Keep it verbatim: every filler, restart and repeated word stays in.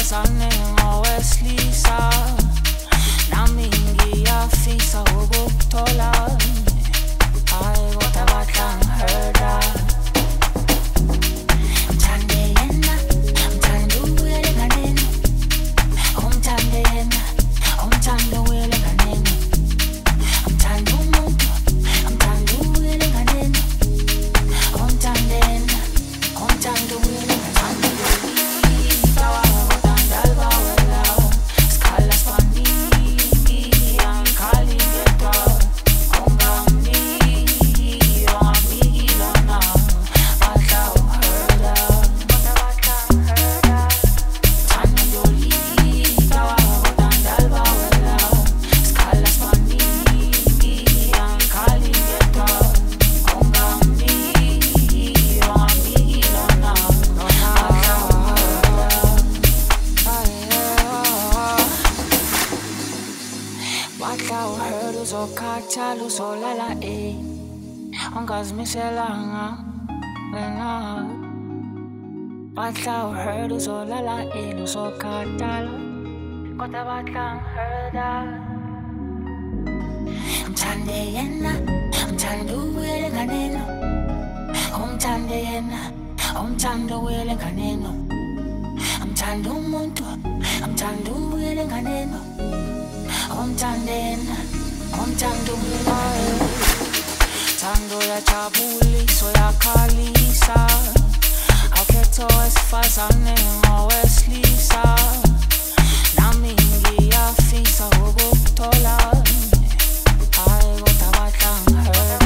wesifazane ngowesilisa, nami ngiyafisa ukukuthola, hayi kodwa bahlangihurta. Ngithande yena, ngithanda ukuyela enganeni, umthande yena, umthanda ukuyela enganeni, ngithanda umuntu, ngithanda ukuyela enganeni, umthande yena, umthanda ukuyela enganeni. Uzokhathala uzolala eh, ungazimiselanga wena. Batla uhurt uzolala eh, uzokhathala kodwa bahlangihurta. Ngithande yena, ngithanda ukuyela enganeni, umthande yena, umthanda ukuyela enganeni, ngithanda umuntu, ngithanda ukuyela enganeni, umthande yena, umthanda ukuyela. Thando yajabulisa uyakhalisa, awukhetha owesifazane ngowesilisa, nami ngiyafisa ukukuthola, hayi kodwa bahlangihurta.